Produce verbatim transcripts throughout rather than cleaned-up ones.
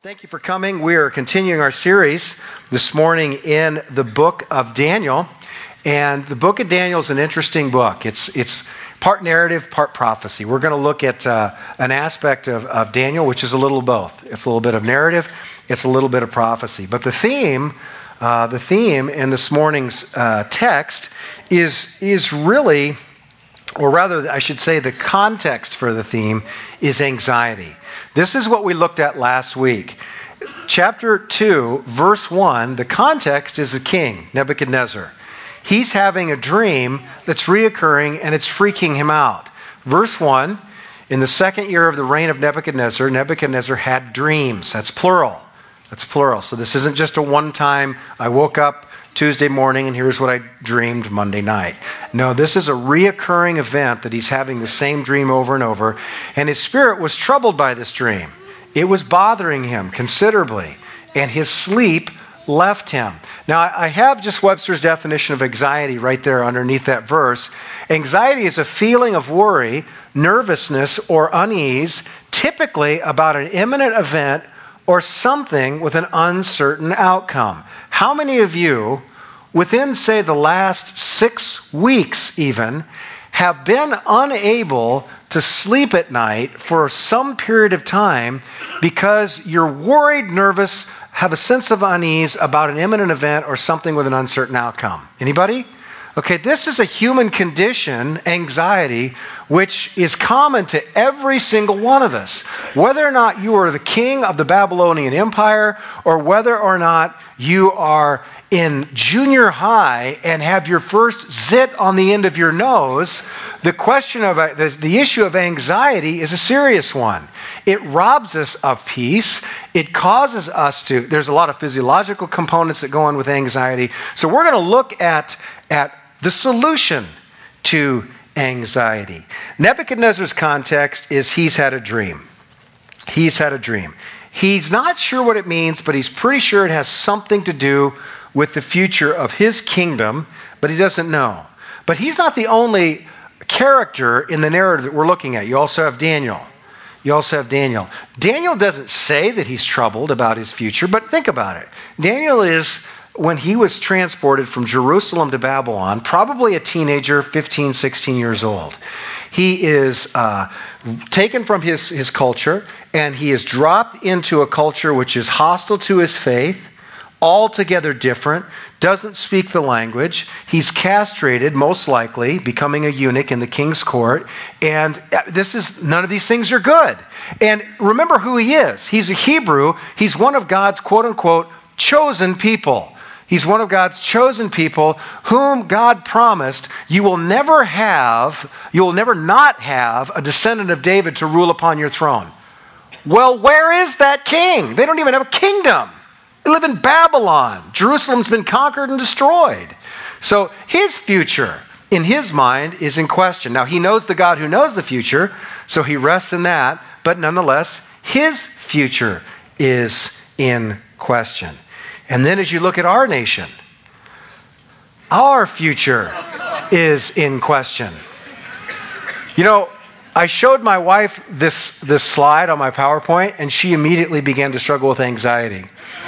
Thank you for coming. We are continuing our series this morning in the book of Daniel. And the book of Daniel is an interesting book. It's it's part narrative, part prophecy. We're going to look at uh, an aspect of, of Daniel, which is a little of both. It's a little bit of narrative. It's a little bit of prophecy. But the theme, uh, the theme in this morning's uh, text is is really, or rather, I should say, the context for the theme is anxiety. This is what we looked at last week. Chapter two, verse one, the context is the king, Nebuchadnezzar. He's having a dream that's reoccurring and it's freaking him out. Verse one, in the second year of the reign of Nebuchadnezzar, Nebuchadnezzar had dreams. That's plural. That's plural. So this isn't just a one-time, I woke up Tuesday morning and here's what I dreamed Monday night. No, this is a reoccurring event that he's having the same dream over and over. And his spirit was troubled by this dream. It was bothering him considerably. And his sleep left him. Now, I have just Webster's definition of anxiety right there underneath that verse. Anxiety is a feeling of worry, nervousness, or unease, typically about an imminent event or something with an uncertain outcome. How many of you, within, say, the last six weeks even, have been unable to sleep at night for some period of time because you're worried, nervous, have a sense of unease about an imminent event or something with an uncertain outcome? Anybody? Okay, this is a human condition, anxiety, which is common to every single one of us. Whether or not you are the king of the Babylonian Empire, or whether or not you are in junior high and have your first zit on the end of your nose, the question of the, the issue of anxiety is a serious one. It robs us of peace. It causes us to, there's a lot of physiological components that go on with anxiety. So we're going to look at, at the solution to anxiety. Nebuchadnezzar's context is he's had a dream. He's had a dream. He's not sure what it means, but he's pretty sure it has something to do with the future of his kingdom, but he doesn't know. But he's not the only character in the narrative that we're looking at. You also have Daniel. You also have Daniel. Daniel doesn't say that he's troubled about his future, but think about it. Daniel is, when he was transported from Jerusalem to Babylon, probably a teenager, fifteen, sixteen years old. He is uh, taken from his, his culture, and he is dropped into a culture which is hostile to his faith, altogether different, doesn't speak the language. He's castrated, most likely, becoming a eunuch in the king's court. And this is, none of these things are good. And remember who he is. He's a Hebrew. He's one of God's, quote unquote, chosen people. He's one of God's chosen people whom God promised you will never have, you will never not have a descendant of David to rule upon your throne. Well, where is that king? They don't even have a kingdom. They live in Babylon. Jerusalem's been conquered and destroyed. So his future, in his mind, is in question. Now, he knows the God who knows the future, so he rests in that. But nonetheless, his future is in question. And then as you look at our nation, our future is in question. You know, I showed my wife this, this slide on my PowerPoint, and she immediately began to struggle with anxiety.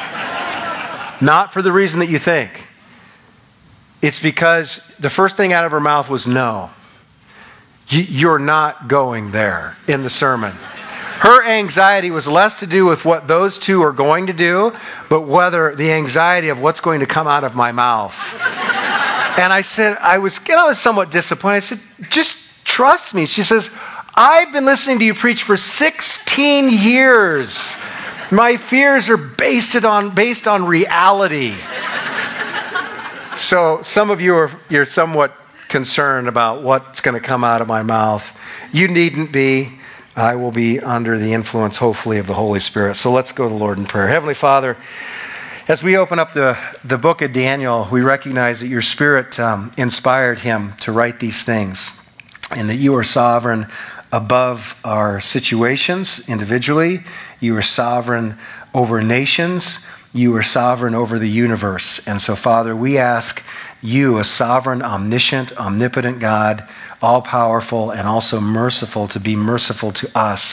Not for the reason that you think. It's because the first thing out of her mouth was no. You're not going there in the sermon. Her anxiety was less to do with what those two are going to do, but whether the anxiety of what's going to come out of my mouth. And I said, I was, you know, I was somewhat disappointed. I said, just trust me. She says, I've been listening to you preach for sixteen years. My fears are based on based on reality. So some of you are you're somewhat concerned about what's going to come out of my mouth. You needn't be. I will be under the influence, hopefully, of the Holy Spirit. So let's go to the Lord in prayer. Heavenly Father, as we open up the, the book of Daniel, we recognize that your Spirit um, inspired him to write these things, and that you are sovereign above our situations individually. You are sovereign over nations. You are sovereign over the universe. And so, Father, we ask you, a sovereign, omniscient, omnipotent God, all-powerful and also merciful, to be merciful to us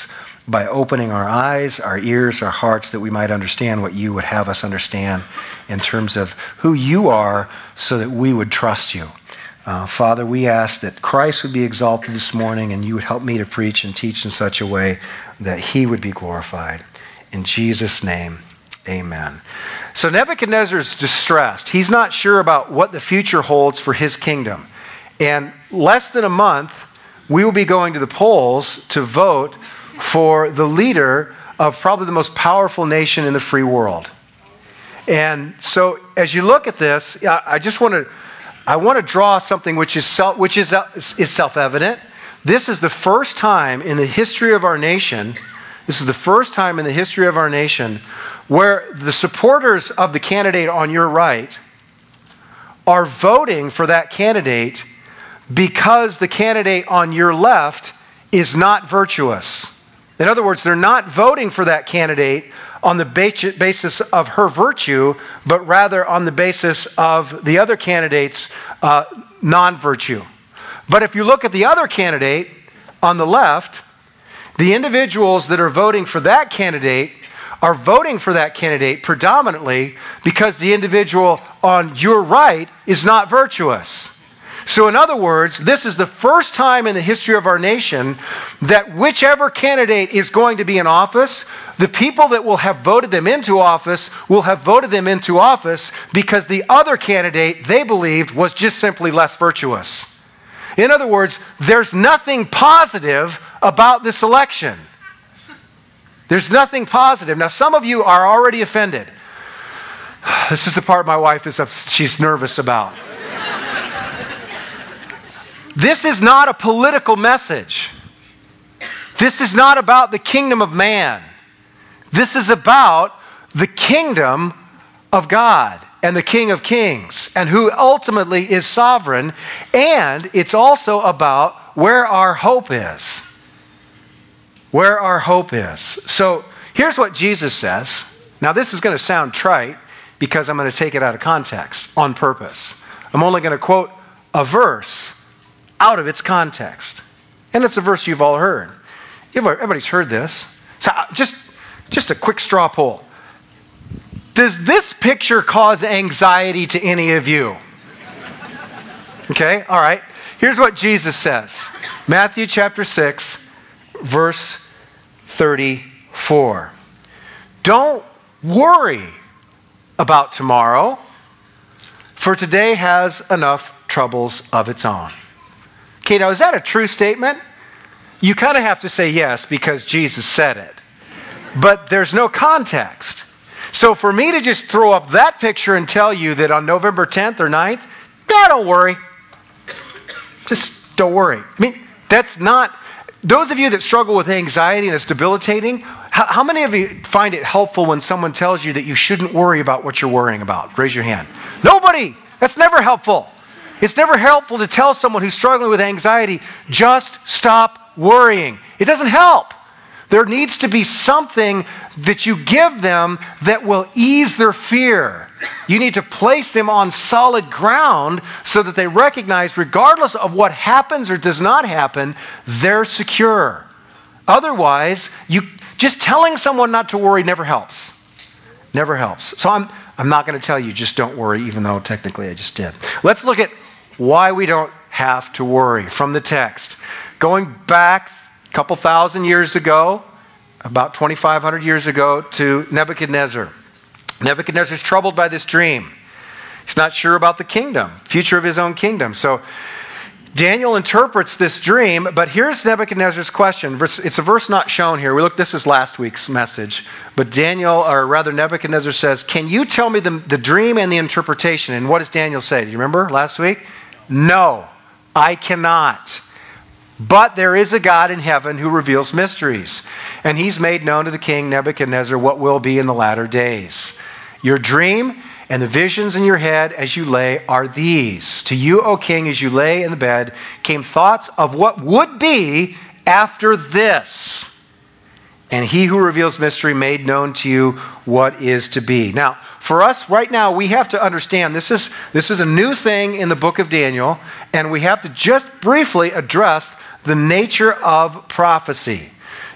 by opening our eyes, our ears, our hearts, that we might understand what you would have us understand in terms of who you are, so that we would trust you. Uh, Father, we ask that Christ would be exalted this morning, and you would help me to preach and teach in such a way that he would be glorified. In Jesus' name, amen. So Nebuchadnezzar is distressed. He's not sure about what the future holds for his kingdom. And less than a month, we will be going to the polls to vote for the leader of probably the most powerful nation in the free world. And so as you look at this, I just want to I want to draw something which is self, which is, is self-evident. This is the first time in the history of our nation, this is the first time in the history of our nation where the supporters of the candidate on your right are voting for that candidate because the candidate on your left is not virtuous. In other words, they're not voting for that candidate on the basis of her virtue, but rather on the basis of the other candidate's uh, non-virtue. But if you look at the other candidate on the left, the individuals that are voting for that candidate are voting for that candidate predominantly because the individual on your right is not virtuous. So in other words, this is the first time in the history of our nation that whichever candidate is going to be in office, the people that will have voted them into office will have voted them into office because the other candidate they believed was just simply less virtuous. In other words, there's nothing positive about this election. There's nothing positive. Now, some of you are already offended. This is the part my wife is she's nervous about. This is not a political message. This is not about the kingdom of man. This is about the kingdom of God and the King of Kings and who ultimately is sovereign. And it's also about where our hope is. Where our hope is. So here's what Jesus says. Now this is going to sound trite because I'm going to take it out of context on purpose. I'm only going to quote a verse out of its context. And it's a verse you've all heard. Everybody's heard this. So just, just a quick straw poll. Does this picture cause anxiety to any of you? Okay, all right. Here's what Jesus says. Matthew chapter six, verse thirty-four. Don't worry about tomorrow, for today has enough troubles of its own. Okay, now is that a true statement? You kind of have to say yes because Jesus said it. But there's no context. So for me to just throw up that picture and tell you that on November tenth or ninth, yeah, don't worry. Just don't worry. I mean, that's not... Those of you that struggle with anxiety and it's debilitating, how, how many of you find it helpful when someone tells you that you shouldn't worry about what you're worrying about? Raise your hand. Nobody! That's never helpful. It's never helpful to tell someone who's struggling with anxiety, just stop worrying. It doesn't help. There needs to be something that you give them that will ease their fear. You need to place them on solid ground so that they recognize, regardless of what happens or does not happen, they're secure. Otherwise, you just telling someone not to worry never helps. Never helps. So I'm I'm not going to tell you just don't worry, even though technically I just did. Let's look at why we don't have to worry from the text. Going back a couple thousand years ago, about twenty-five hundred years ago, to Nebuchadnezzar. Nebuchadnezzar's troubled by this dream. He's not sure about the kingdom, future of his own kingdom. So Daniel interprets this dream, but here's Nebuchadnezzar's question. It's a verse not shown here. We looked, this is last week's message. But Daniel, or rather Nebuchadnezzar says, can you tell me the, the dream and the interpretation? And what does Daniel say? Do you remember last week? No, I cannot. But there is a God in heaven who reveals mysteries. And he's made known to the king Nebuchadnezzar what will be in the latter days. Your dream and the visions in your head as you lay are these. To you, O king, as you lay in the bed, came thoughts of what would be after this. And he who reveals mystery made known to you what is to be. Now, for us right now, we have to understand this is, this is a new thing in the book of Daniel, and we have to just briefly address the nature of prophecy.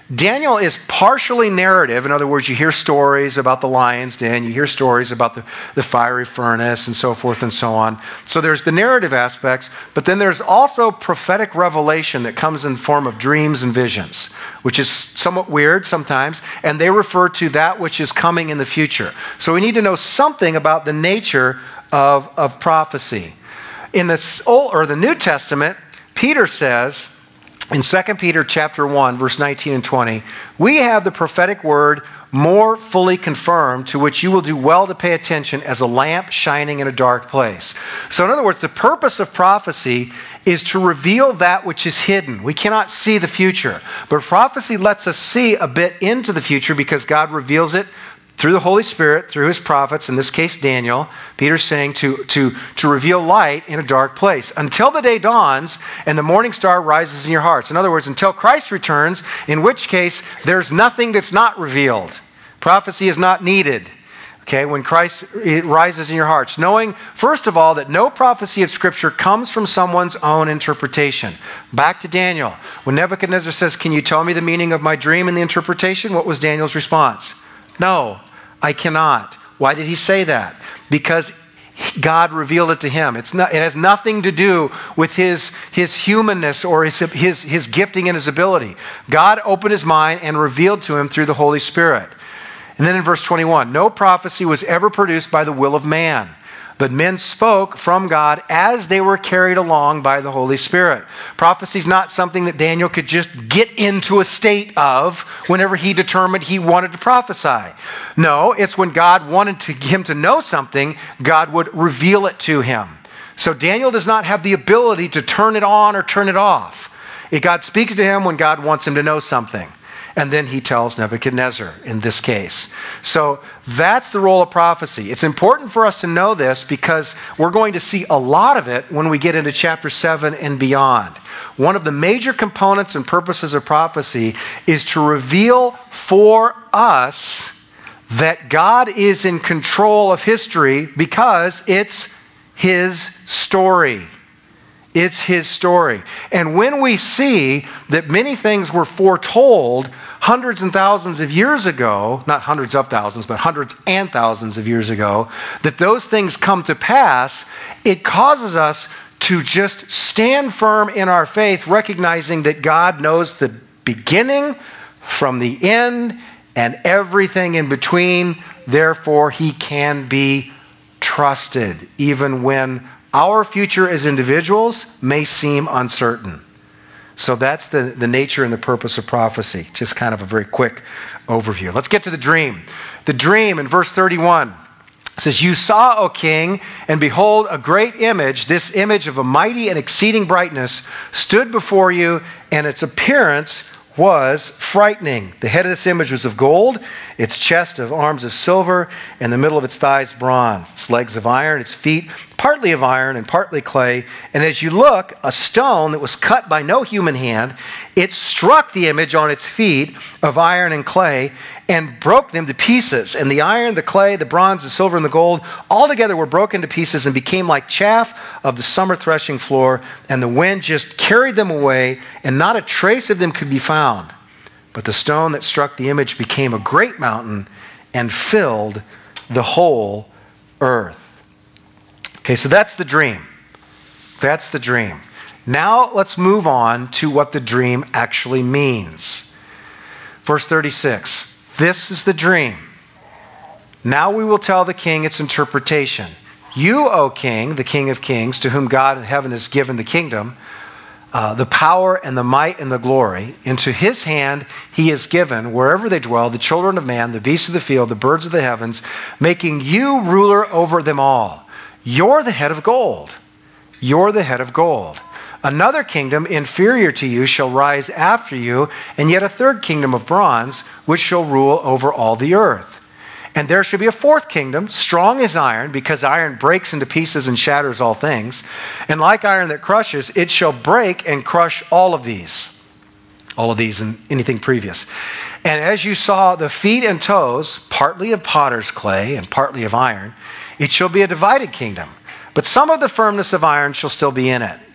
Daniel is partially narrative. In other words, you hear stories about the lion's den, you hear stories about the, the fiery furnace and so forth and so on. So there's the narrative aspects, but then there's also prophetic revelation that comes in the form of dreams and visions, which is somewhat weird sometimes, and they refer to that which is coming in the future. So we need to know something about the nature of, of prophecy. In the Old or the New Testament, Peter says, in Second Peter chapter one, verse nineteen and twenty, we have the prophetic word more fully confirmed, to which you will do well to pay attention as a lamp shining in a dark place. So in other words, the purpose of prophecy is to reveal that which is hidden. We cannot see the future, but prophecy lets us see a bit into the future because God reveals it through the Holy Spirit, through his prophets, in this case Daniel. Peter's saying to, to, to reveal light in a dark place until the day dawns and the morning star rises in your hearts. In other words, until Christ returns, in which case there's nothing that's not revealed. Prophecy is not needed. Okay, when Christ rises in your hearts. Knowing, first of all, that no prophecy of Scripture comes from someone's own interpretation. Back to Daniel. When Nebuchadnezzar says, "Can you tell me the meaning of my dream and the interpretation?" What was Daniel's response? "No, I cannot." Why did he say that? Because God revealed it to him. It's not, it has nothing to do with his, his humanness or his, his, his gifting and his ability. God opened his mind and revealed to him through the Holy Spirit. And then in verse twenty-one, no prophecy was ever produced by the will of man, but men spoke from God as they were carried along by the Holy Spirit. Prophecy is not something that Daniel could just get into a state of whenever he determined he wanted to prophesy. No, it's when God wanted to, him to know something, God would reveal it to him. So Daniel does not have the ability to turn it on or turn it off. God speaks to him when God wants him to know something. And then he tells Nebuchadnezzar in this case. So that's the role of prophecy. It's important for us to know this because we're going to see a lot of it when we get into chapter seven and beyond. One of the major components and purposes of prophecy is to reveal for us that God is in control of history because it's his story. It's his story. And when we see that many things were foretold hundreds and thousands of years ago, not hundreds of thousands, but hundreds and thousands of years ago, that those things come to pass, it causes us to just stand firm in our faith, recognizing that God knows the beginning from the end and everything in between. Therefore, he can be trusted, even when our future as individuals may seem uncertain. So that's the, the nature and the purpose of prophecy. Just kind of a very quick overview. Let's get to the dream. The dream in verse thirty-one says, "You saw, O king, and behold, a great image, this image of a mighty and exceeding brightness, stood before you, and its appearance was frightening. The head of this image was of gold, its chest of arms of silver, and the middle of its thighs bronze, its legs of iron, its feet partly of iron and partly clay. And as you look, a stone that was cut by no human hand, it struck the image on its feet of iron and clay and broke them to pieces. And the iron, the clay, the bronze, the silver, and the gold all together were broken to pieces and became like chaff of the summer threshing floor. And the wind just carried them away, and not a trace of them could be found. But the stone that struck the image became a great mountain and filled the whole earth." Okay, so that's the dream. That's the dream. Now let's move on to what the dream actually means. Verse thirty-six, "This is the dream. Now we will tell the king its interpretation. You, O king, the King of kings, to whom God in heaven has given the kingdom, uh, the power and the might and the glory, into his hand he has given, wherever they dwell, the children of man, the beasts of the field, the birds of the heavens, making you ruler over them all. You're the head of gold. You're the head of gold. Another kingdom inferior to you shall rise after you, and yet a third kingdom of bronze, which shall rule over all the earth. And there shall be a fourth kingdom, strong as iron, because iron breaks into pieces and shatters all things. And like iron that crushes, it shall break and crush all of these." All of these and anything previous. "And as you saw the feet and toes, partly of potter's clay and partly of iron, it shall be a divided kingdom. But some of the firmness of iron shall still be in it.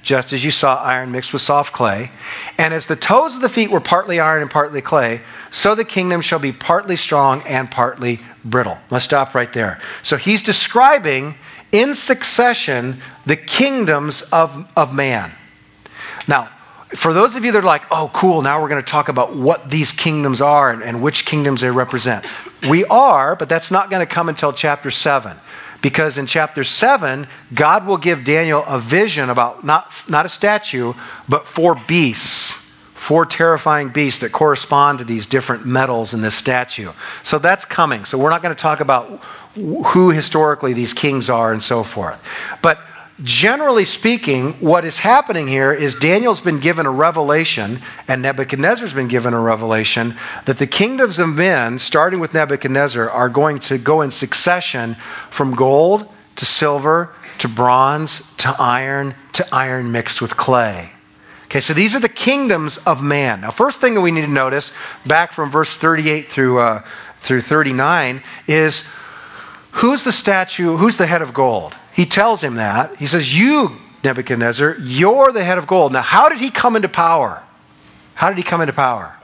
just as you saw iron mixed with soft clay. And as the toes of the feet were partly iron and partly clay, so the kingdom shall be partly strong and partly brittle. Let's stop right there. So he's describing in succession the kingdoms of, of man. Now, for those of you that are like, oh, cool, now we're going to talk about what these kingdoms are and, and which kingdoms they represent. We are, but that's not going to come until chapter seven. Because in chapter seven, God will give Daniel a vision about not, not a statue, but four beasts, four terrifying beasts that correspond to these different metals in this statue. So that's coming. So we're not going to talk about who historically these kings are and so forth. But generally speaking, what is happening here is Daniel's been given a revelation, and Nebuchadnezzar's been given a revelation, that the kingdoms of men, starting with Nebuchadnezzar, are going to go in succession from gold to silver to bronze to iron to iron mixed with clay. Okay, so these are the kingdoms of man. Now, first thing that we need to notice, back from verse thirty-eight through uh, through thirty-nine, is who's the statue, who's the head of gold? He tells him that. He says, you, Nebuchadnezzar, you're the head of gold. Now, how did he come into power? How did he come into power?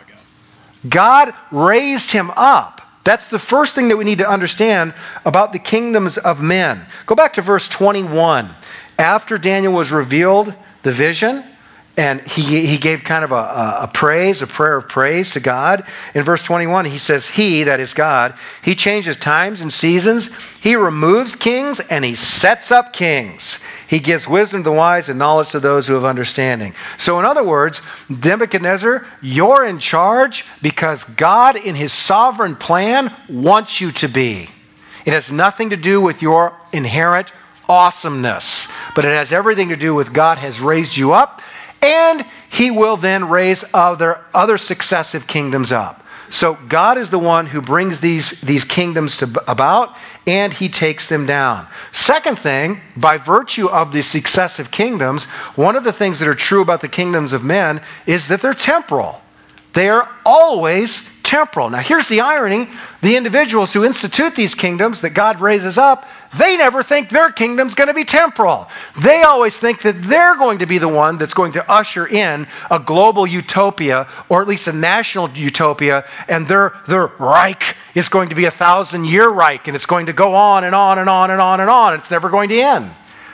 God raised him up. That's the first thing that we need to understand about the kingdoms of men. Go back to verse twenty-one. After Daniel was revealed the vision, and he, he gave kind of a, a praise, a prayer of praise to God. In verse twenty-one, he says, he, that is God, he changes times and seasons. He removes kings and he sets up kings. He gives wisdom to the wise and knowledge to those who have understanding. So in other words, Nebuchadnezzar, you're in charge because God in his sovereign plan wants you to be. It has nothing to do with your inherent awesomeness, but it has everything to do with God has raised you up, and he will then raise other, other successive kingdoms up. So God is the one who brings these, these kingdoms to, about, and he takes them down. Second thing, by virtue of the successive kingdoms, one of the things that are true about the kingdoms of men is that they're temporal. They are always temporal. Now here's the irony. The individuals who institute these kingdoms that God raises up, they never think their kingdom's going to be temporal. They always think that they're going to be the one that's going to usher in a global utopia, or at least a national utopia, and their, their Reich is going to be a thousand-year Reich, and it's going to go on and on and on and on and on. It's never going to end.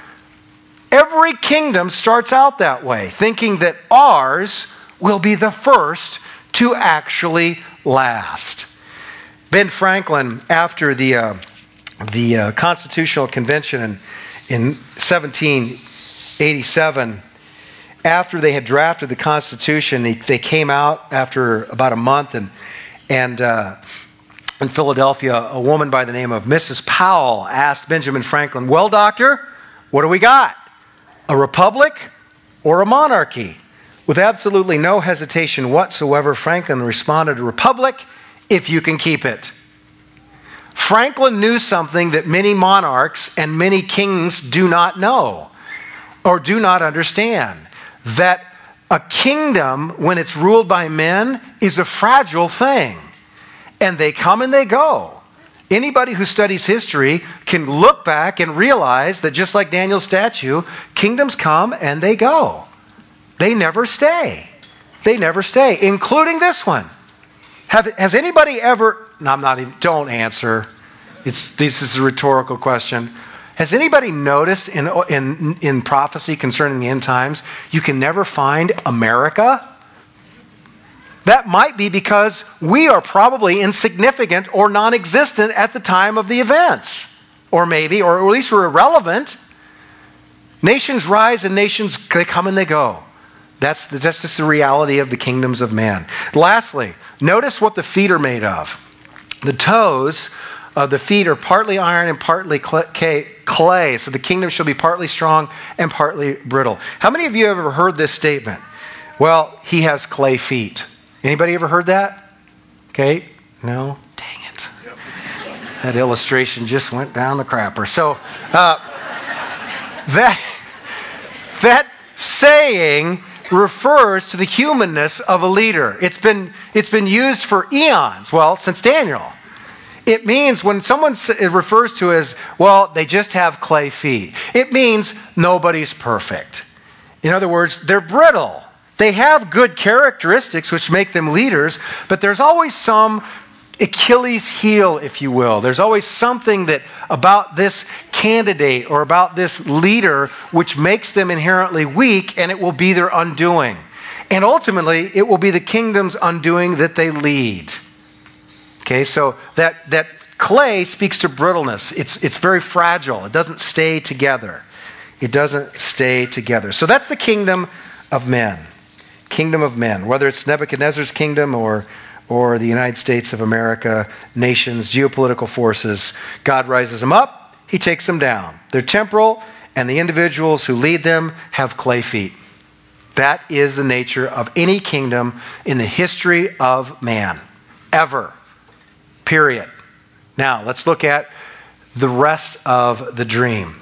Every kingdom starts out that way, thinking that ours will be the first to actually last. Ben Franklin, after the uh, the uh, Constitutional Convention in, in seventeen eighty-seven, after they had drafted the Constitution, they, they came out after about a month, and and uh, in Philadelphia, a woman by the name of Missus Powell asked Benjamin Franklin, "Well, doctor, what do we got? A republic or a monarchy?" With absolutely no hesitation whatsoever, Franklin responded, "Republic, if you can keep it." Franklin knew something that many monarchs and many kings do not know or do not understand. That a kingdom, when it's ruled by men, is a fragile thing. And they come and they go. Anybody who studies history can look back and realize that just like Daniel's statue, kingdoms come and they go. They never stay. They never stay, including this one. Have, has anybody ever, no, I'm not even, don't answer. It's, this is a rhetorical question. Has anybody noticed in, in, in prophecy concerning the end times, you can never find America? That might be because we are probably insignificant or non-existent at the time of the events. Or maybe, or at least we're irrelevant. Nations rise and nations, they come and they go. That's, the, that's just the reality of the kingdoms of man. Lastly, notice what the feet are made of. The toes of the feet are partly iron and partly clay. So the kingdom shall be partly strong and partly brittle. How many of you have ever heard this statement? Well, he has clay feet. Anybody ever heard that? Okay. No? Dang it. That illustration just went down the crapper. So uh, that, that saying refers to the humanness of a leader. It's been, it's been used for eons, well, since Daniel. It means when someone it refers to as, well, they just have clay feet, it means nobody's perfect. In other words, they're brittle. They have good characteristics which make them leaders, but there's always some Achilles heel, if you will. There's always something that about this candidate or about this leader which makes them inherently weak, and it will be their undoing. And ultimately, it will be the kingdom's undoing that they lead. Okay, so that, that clay speaks to brittleness. It's, it's very fragile. It doesn't stay together. It doesn't stay together. So that's the kingdom of men. Kingdom of men. Whether it's Nebuchadnezzar's kingdom or, or the United States of America, nations, geopolitical forces, God rises them up, he takes them down. They're temporal, and the individuals who lead them have clay feet. That is the nature of any kingdom in the history of man. Ever. Period. Now, let's look at the rest of the dream.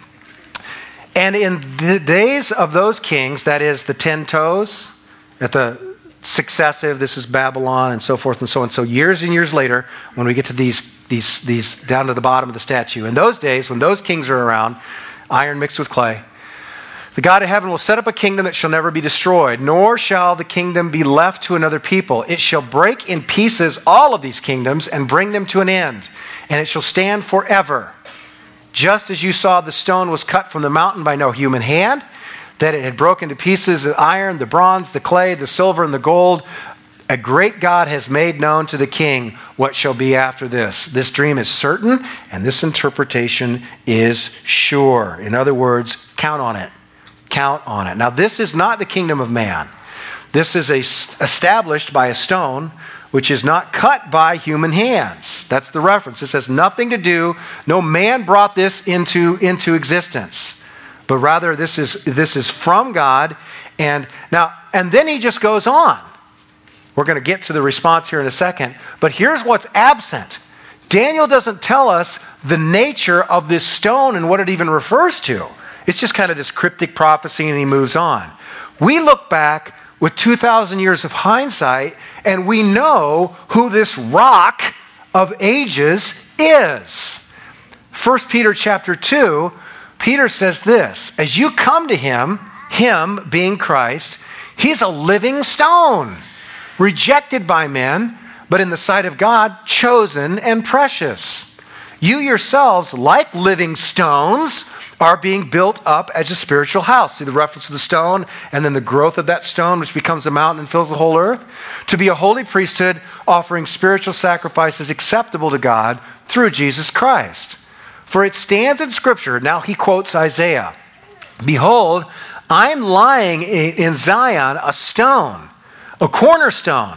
And in the days of those kings, that is the ten toes, at the successive, this is Babylon, and so forth and so on. So years and years later, when we get to these, these, these down to the bottom of the statue, in those days, when those kings are around, iron mixed with clay, the God of heaven will set up a kingdom that shall never be destroyed, nor shall the kingdom be left to another people. It shall break in pieces all of these kingdoms and bring them to an end, and it shall stand forever. Just as you saw the stone was cut from the mountain by no human hand, that it had broken to pieces the iron, the bronze, the clay, the silver, and the gold, a great God has made known to the king what shall be after this. This dream is certain, and this interpretation is sure. In other words, count on it. Count on it. Now, this is not the kingdom of man. This is a, established by a stone, which is not cut by human hands. That's the reference. This has nothing to do, no man brought this into, into existence. But rather, this is, this is from God. And now, and then he just goes on. We're going to get to the response here in a second. But here's what's absent. Daniel doesn't tell us the nature of this stone and what it even refers to. It's just kind of this cryptic prophecy, and he moves on. We look back with two thousand years of hindsight, and we know who this rock of ages is. First Peter chapter two, Peter says this, as you come to him, him being Christ, he's a living stone, rejected by men, but in the sight of God, chosen and precious. You yourselves, like living stones, are being built up as a spiritual house. See the reference to the stone and then the growth of that stone, which becomes a mountain and fills the whole earth. To be a holy priesthood, offering spiritual sacrifices acceptable to God through Jesus Christ. For it stands in Scripture, now he quotes Isaiah, behold, I'm lying in Zion a stone, a cornerstone,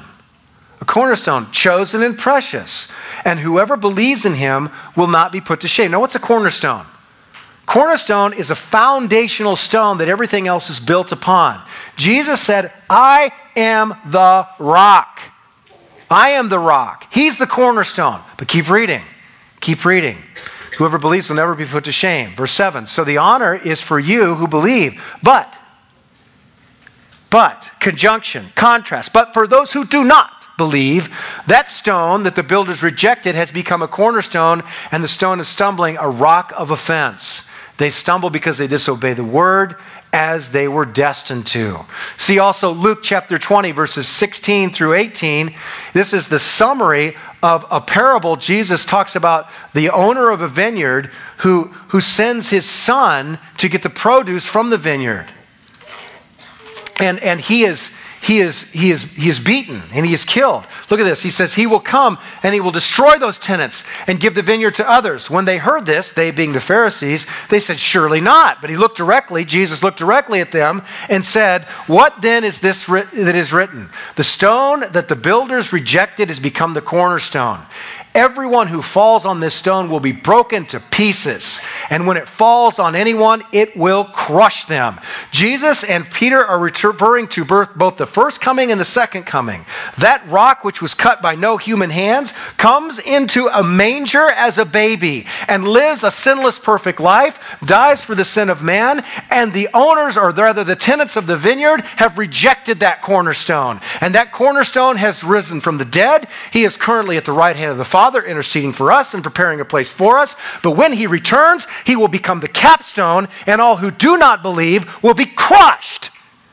a cornerstone, chosen and precious, and whoever believes in him will not be put to shame. Now, what's a cornerstone? Cornerstone is a foundational stone that everything else is built upon. Jesus said, I am the rock. I am the rock. He's the cornerstone. But keep reading. Keep reading. Whoever believes will never be put to shame. Verse seven. So the honor is for you who believe. But, but, conjunction, contrast. But for those who do not believe, that stone that the builders rejected has become a cornerstone, and the stone of stumbling a rock of offense. They stumble because they disobey the word as they were destined to. See also Luke chapter twenty, verses sixteen through eighteen. This is the summary of a parable. Jesus talks about the owner of a vineyard who, who sends his son to get the produce from the vineyard. And, and he is... He is, he, is, he is beaten and he is killed. Look at this. He says, he will come and he will destroy those tenants and give the vineyard to others. When they heard this, they being the Pharisees, they said, surely not. But he looked directly, Jesus looked directly at them and said, what then is this writ- that is written? The stone that the builders rejected has become the cornerstone. Everyone who falls on this stone will be broken to pieces. And when it falls on anyone, it will crush them. Jesus and Peter are referring to both the first coming and the second coming. That rock which was cut by no human hands comes into a manger as a baby and lives a sinless, perfect life, dies for the sin of man, and the owners, or rather the tenants of the vineyard, have rejected that cornerstone. And that cornerstone has risen from the dead. He is currently at the right hand of the Father, interceding for us and preparing a place for us. But when he returns, he will become the capstone, and all who do not believe will be crushed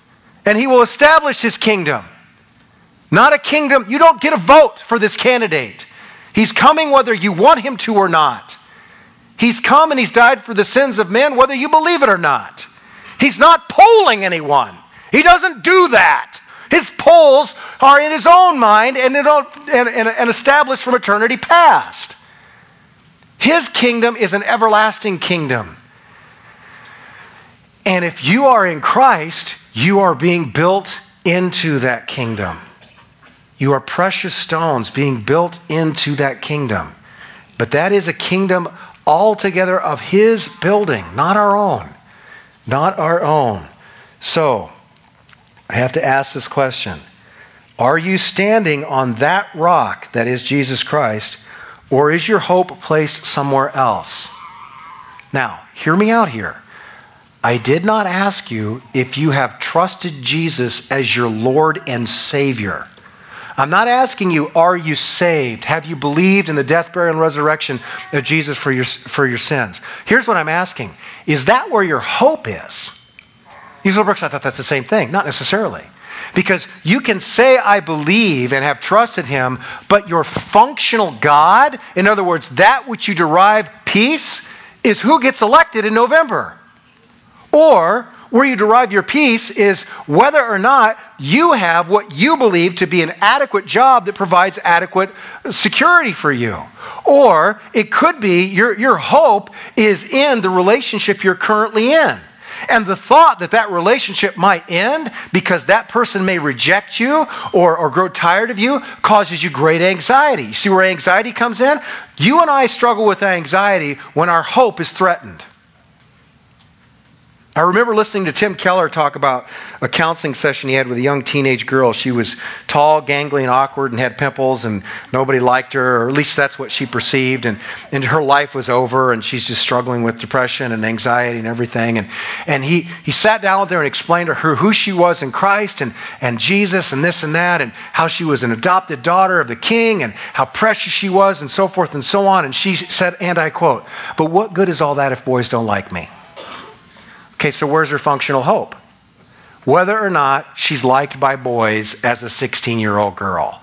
And he will establish his kingdom. Not a kingdom. You don't get a vote for this candidate. He's coming whether you want him to or not. He's come and he's died for the sins of men whether you believe it or not. He's not polling anyone. He doesn't do that. His polls are in his own mind and, and, and, and established from eternity past. His kingdom is an everlasting kingdom. And if you are in Christ, you are being built into that kingdom. You are precious stones being built into that kingdom. But that is a kingdom altogether of his building, not our own. Not our own. So, I have to ask this question. Are you standing on that rock that is Jesus Christ, or is your hope placed somewhere else? Now, hear me out here. I did not ask you if you have trusted Jesus as your Lord and Savior. I'm not asking you, are you saved? Have you believed in the death, burial, and resurrection of Jesus for your, for your sins? Here's what I'm asking. Is that where your hope is? You say, Brooks, I thought that's the same thing. Not necessarily. Because you can say, I believe and have trusted him, but your functional God, in other words, that which you derive peace, is who gets elected in November. Or where you derive your peace is whether or not you have what you believe to be an adequate job that provides adequate security for you. Or it could be your, your hope is in the relationship you're currently in. And the thought that that relationship might end because that person may reject you or, or grow tired of you causes you great anxiety. You see where anxiety comes in? You and I struggle with anxiety when our hope is threatened. I remember listening to Tim Keller talk about a counseling session he had with a young teenage girl. She was tall, gangly, and awkward and had pimples, and nobody liked her, or at least that's what she perceived. And, and her life was over, and she's just struggling with depression and anxiety and everything. And, and he, he sat down with her and explained to her who she was in Christ and, and Jesus and this and that, and how she was an adopted daughter of the King and how precious she was and so forth and so on. And she said, and I quote, "But what good is all that if boys don't like me?" Okay, so where's her functional hope? Whether or not she's liked by boys as a sixteen-year-old girl.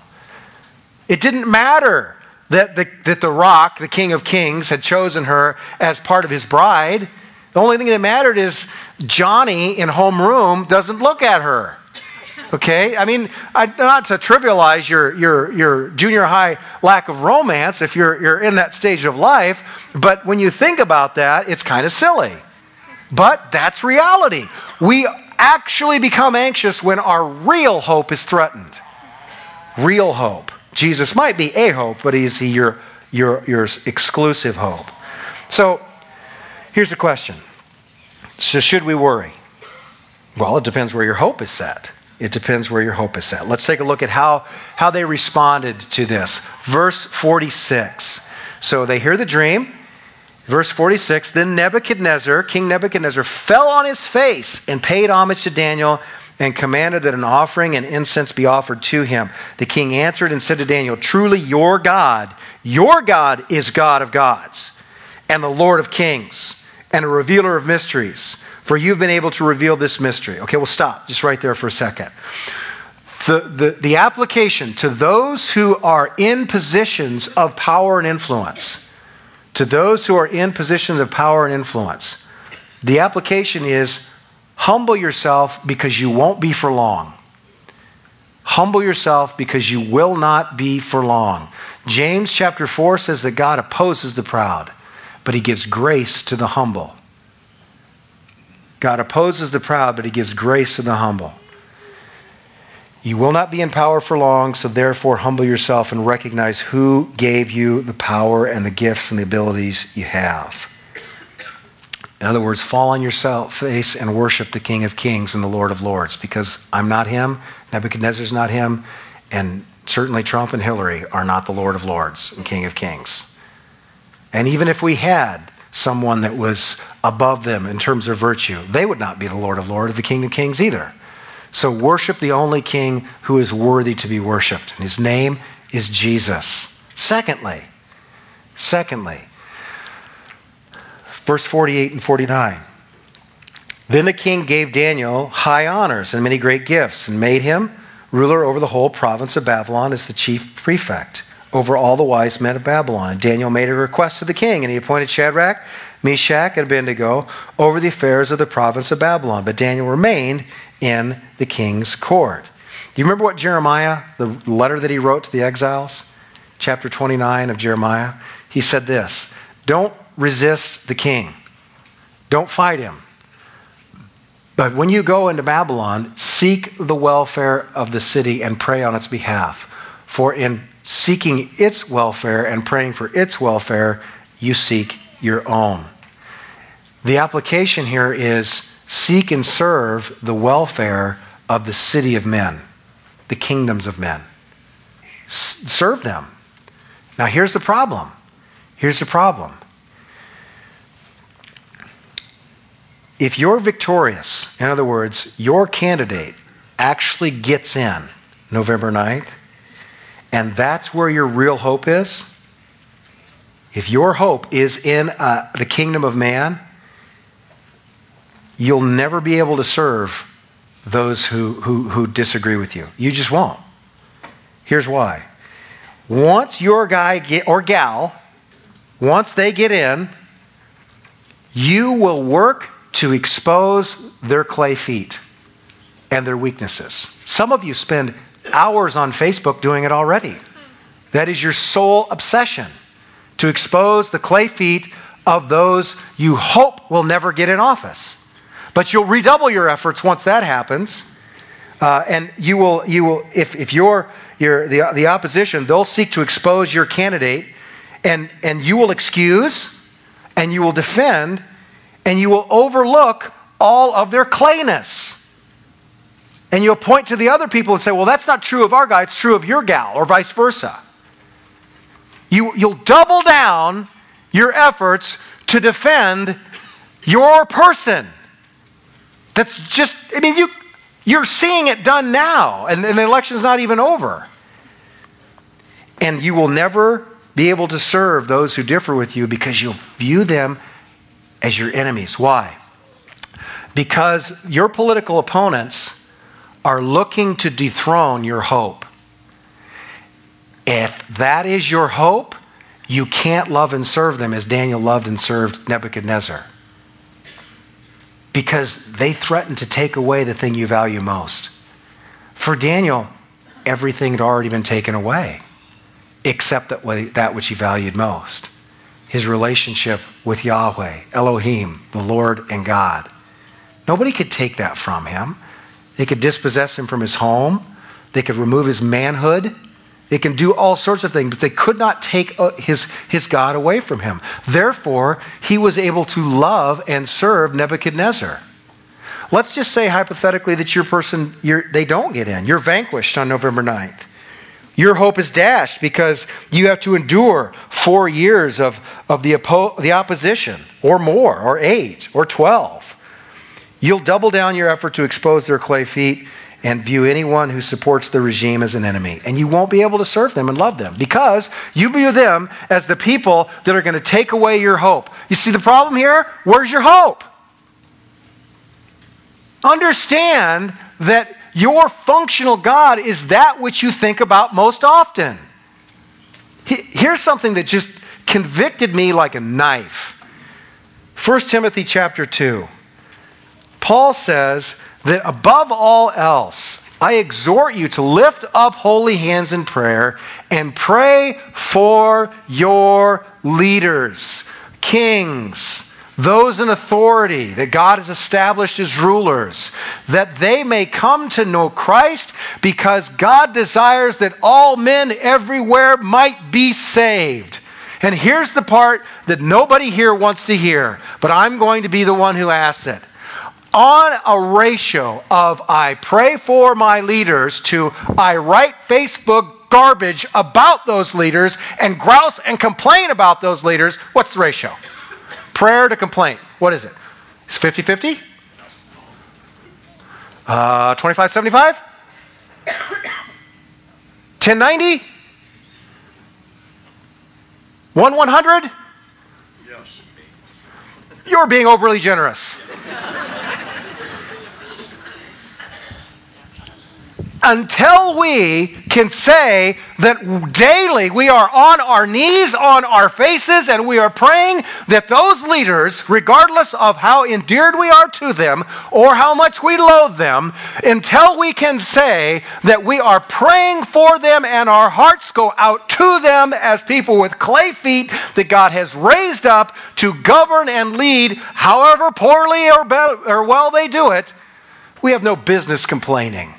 It didn't matter that the, that the Rock, the King of Kings, had chosen her as part of his bride. The only thing that mattered is Johnny in homeroom doesn't look at her. Okay? I mean, I, not to trivialize your, your, your junior high lack of romance if you're, you're in that stage of life, but when you think about that, it's kind of silly. But that's reality. We actually become anxious when our real hope is threatened. Real hope. Jesus might be a hope, but is he your, your, your exclusive hope? So, here's the question. So should we worry? Well, it depends where your hope is set. It depends where your hope is set. Let's take a look at how, how they responded to this. Verse forty-six. So they hear the dream. Verse forty-six, then Nebuchadnezzar, King Nebuchadnezzar, fell on his face and paid homage to Daniel and commanded that an offering and incense be offered to him. The king answered and said to Daniel, truly your God, your God is God of gods and the Lord of kings and a revealer of mysteries, for you've been able to reveal this mystery. Okay, we'll stop just right there for a second. The, the, the application to those who are in positions of power and influence, to those who are in positions of power and influence, the application is humble yourself because you won't be for long. Humble yourself because you will not be for long. James chapter four says that God opposes the proud, but he gives grace to the humble. God opposes the proud, but he gives grace to the humble. You will not be in power for long, so therefore humble yourself and recognize who gave you the power and the gifts and the abilities you have. In other words, fall on your face and worship the King of Kings and the Lord of Lords, because I'm not him, Nebuchadnezzar's not him, and certainly Trump and Hillary are not the Lord of Lords and King of Kings. And even if we had someone that was above them in terms of virtue, they would not be the Lord of Lords or the King of Kings either. So worship the only King who is worthy to be worshiped. And his name is Jesus. Secondly, secondly, verse forty-eight and forty-nine. Then the king gave Daniel high honors and many great gifts, and made him ruler over the whole province of Babylon as the chief prefect over all the wise men of Babylon. And Daniel made a request to the king, and he appointed Shadrach, Meshach, and Abednego over the affairs of the province of Babylon. But Daniel remained in the king's court. Do you remember what Jeremiah, the letter that he wrote to the exiles? Chapter twenty-nine of Jeremiah. He said this, don't resist the king. Don't fight him. But when you go into Babylon, seek the welfare of the city and pray on its behalf. For in seeking its welfare and praying for its welfare, you seek your own. The application here is seek and serve the welfare of the city of men, the kingdoms of men. S- serve them. Now here's the problem. Here's the problem. If you're victorious, in other words, your candidate actually gets in November ninth, and that's where your real hope is, if your hope is in uh, the kingdom of man, you'll never be able to serve those who, who, who disagree with you. You just won't. Here's why. Once your guy get, or gal, once they get in, you will work to expose their clay feet and their weaknesses. Some of you spend hours on Facebook doing it already. That is your sole obsession, to expose the clay feet of those you hope will never get in office. But you'll redouble your efforts once that happens, uh, and you will, you will, if if you're, you're the the opposition, they'll seek to expose your candidate, and and you will excuse, and you will defend, and you will overlook all of their clayness. And you'll point to the other people and say, well, that's not true of our guy, it's true of your gal, or vice versa. You, you'll double down your efforts to defend your person. That's just, I mean, you, you're seeing it done now, and, and the election's not even over. And you will never be able to serve those who differ with you because you'll view them as your enemies. Why? Because your political opponents are looking to dethrone your hope. If that is your hope, you can't love and serve them as Daniel loved and served Nebuchadnezzar. Because they threaten to take away the thing you value most. For Daniel, everything had already been taken away, except that, way, that which he valued most. His relationship with Yahweh, Elohim, the Lord and God. Nobody could take that from him. They could dispossess him from his home. They could remove his manhood. They can do all sorts of things, but they could not take his, his God away from him. Therefore, he was able to love and serve Nebuchadnezzar. Let's just say hypothetically that your person, you're, they don't get in. You're vanquished on November ninth. Your hope is dashed because you have to endure four years of, of the, oppo- the opposition, or more, or eight, or twelve. You'll double down your effort to expose their clay feet and view anyone who supports the regime as an enemy. And you won't be able to serve them and love them because you view them as the people that are going to take away your hope. You see the problem here? Where's your hope? Understand that your functional God is that which you think about most often. Here's something that just convicted me like a knife. First Timothy chapter two. Paul says that above all else, I exhort you to lift up holy hands in prayer and pray for your leaders, kings, those in authority that God has established as rulers, that they may come to know Christ, because God desires that all men everywhere might be saved. And here's the part that nobody here wants to hear, but I'm going to be the one who asks it. On a ratio of I pray for my leaders to I write Facebook garbage about those leaders and grouse and complain about those leaders, what's the ratio? Prayer to complaint. What is it? It's fifty-fifty? Uh, twenty-five seventy-five? ten ninety? one one hundred? Yes. You're being overly generous. until we can say that daily we are on our knees, on our faces, and we are praying that those leaders, regardless of how endeared we are to them or how much we loathe them, until we can say that we are praying for them and our hearts go out to them as people with clay feet that God has raised up to govern and lead, however poorly or, be- or well they do it, we have no business complaining.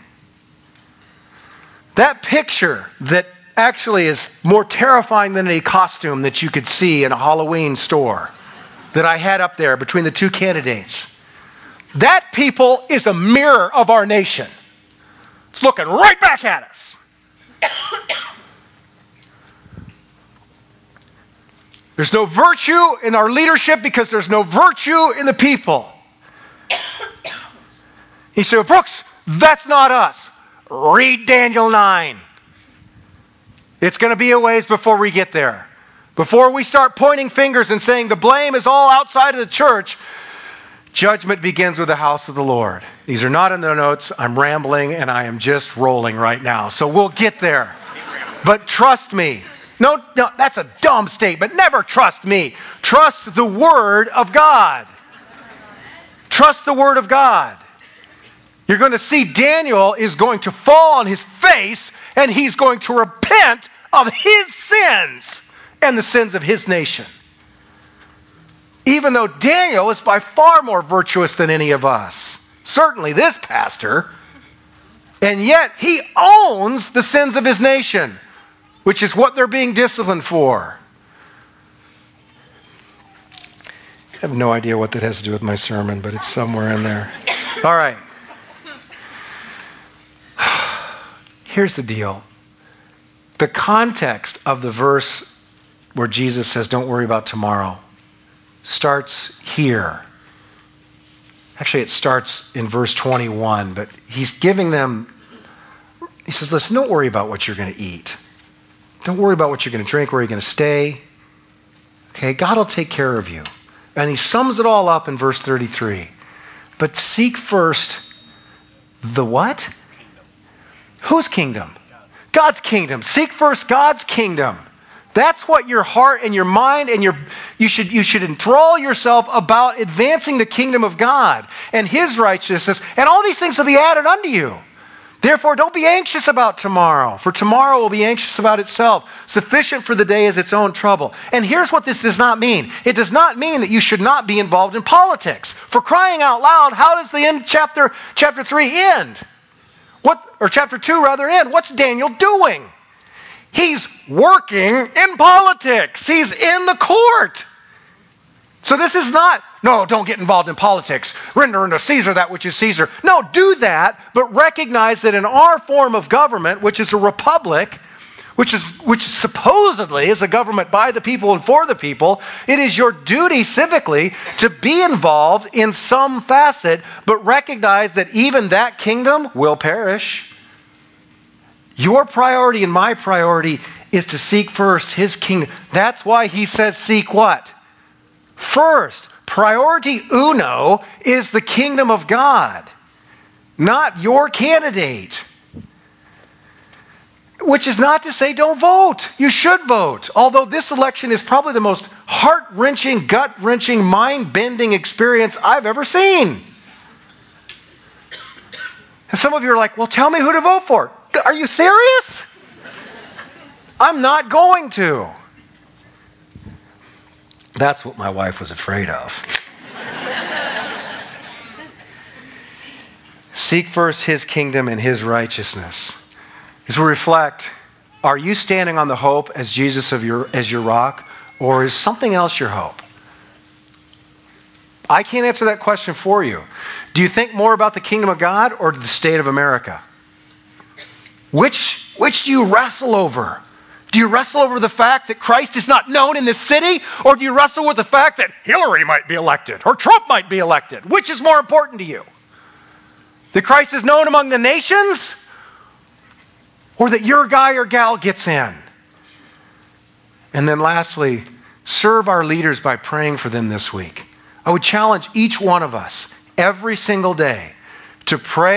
That picture that actually is more terrifying than any costume that you could see in a Halloween store that I had up there between the two candidates. That people is a mirror of our nation. It's looking right back at us. There's no virtue in our leadership because there's no virtue in the people. He said, Brooks, that's not us. Read Daniel nine. It's going to be a ways before we get there. Before we start pointing fingers and saying the blame is all outside of the church, judgment begins with the house of the Lord. These are not in the notes. I'm rambling and I am just rolling right now. So we'll get there. But trust me. No, no, that's a dumb statement. Never trust me. Trust the Word of God. Trust the Word of God. You're going to see Daniel is going to fall on his face and he's going to repent of his sins and the sins of his nation. Even though Daniel is by far more virtuous than any of us. Certainly this pastor. And yet he owns the sins of his nation, which is what they're being disciplined for. I have no idea what that has to do with my sermon, but it's somewhere in there. All right. Here's the deal. The context of the verse where Jesus says, don't worry about tomorrow, starts here. Actually, it starts in verse twenty-one, but he's giving them, he says, listen, don't worry about what you're going to eat. Don't worry about what you're going to drink, where you're going to stay. Okay, God will take care of you. And he sums it all up in verse thirty-three. But seek first the what? Whose kingdom? God's kingdom. Seek first God's kingdom. That's what your heart and your mind and your you should you should enthrall yourself about advancing the kingdom of God and his righteousness, and all these things will be added unto you. Therefore, don't be anxious about tomorrow, for tomorrow will be anxious about itself. Sufficient for the day is its own trouble. And here's what this does not mean. It does not mean that you should not be involved in politics. For crying out loud, how does the end chapter chapter three end? What or chapter two rather end? What's Daniel doing? He's working in politics. He's in the court. So this is not, no, don't get involved in politics. Render unto Caesar that which is Caesar. No, do that, but recognize that in our form of government, which is a republic, which is which supposedly is a government by the people and for the people, it is your duty civically to be involved in some facet, but recognize that even that kingdom will perish. Your priority and my priority is to seek first his kingdom. That's why he says seek what? First. Priority uno is the kingdom of God, not your candidate. Which is not to say don't vote. You should vote. Although this election is probably the most heart-wrenching, gut-wrenching, mind-bending experience I've ever seen. And some of you are like, well, tell me who to vote for. Are you serious? I'm not going to. That's what my wife was afraid of. Seek first his kingdom and his righteousness. As we reflect, are you standing on the hope as Jesus of your as your rock, or is something else your hope? I can't answer that question for you. Do you think more about the kingdom of God or the state of America? Which, which do you wrestle over? Do you wrestle over the fact that Christ is not known in this city? Or do you wrestle with the fact that Hillary might be elected or Trump might be elected? Which is more important to you? That Christ is known among the nations? Or that your guy or gal gets in? And then lastly, serve our leaders by praying for them this week. I would challenge each one of us every single day to pray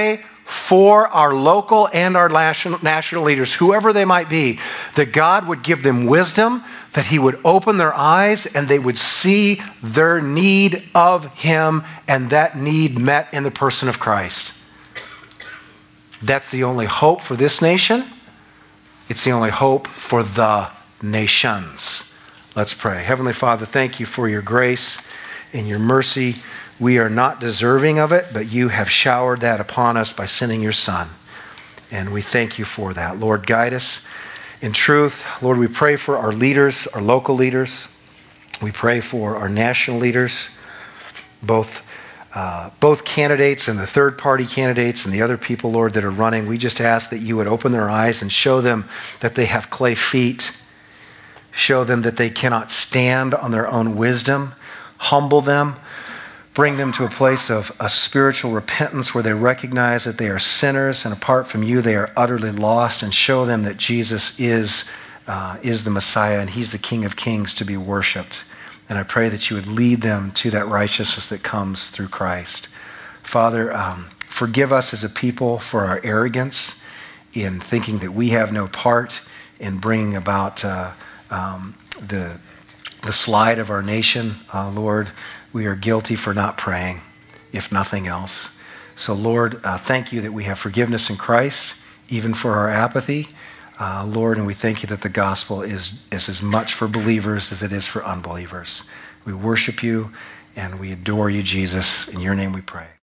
for our local and our national, national leaders, whoever they might be, that God would give them wisdom, that he would open their eyes and they would see their need of him and that need met in the person of Christ. That's the only hope for this nation. It's the only hope for the nations. Let's pray. Heavenly Father, thank you for your grace and your mercy. We are not deserving of it, but you have showered that upon us by sending your Son. And we thank you for that. Lord, guide us in truth. Lord, we pray for our leaders, our local leaders. We pray for our national leaders, both uh, both candidates and the third-party candidates and the other people, Lord, that are running. We just ask that you would open their eyes and show them that they have clay feet. Show them that they cannot stand on their own wisdom. Humble them. Bring them to a place of a spiritual repentance where they recognize that they are sinners and apart from you they are utterly lost, and show them that Jesus is, uh, is the Messiah and he's the King of Kings to be worshiped. And I pray that you would lead them to that righteousness that comes through Christ. Father, um, forgive us as a people for our arrogance in thinking that we have no part in bringing about uh, um, the, the slide of our nation. Uh, Lord, we are guilty for not praying, if nothing else. So Lord, uh, thank you that we have forgiveness in Christ, even for our apathy. Uh, Lord, and we thank you that the gospel is, is as much for believers as it is for unbelievers. We worship you and we adore you, Jesus. In your name we pray.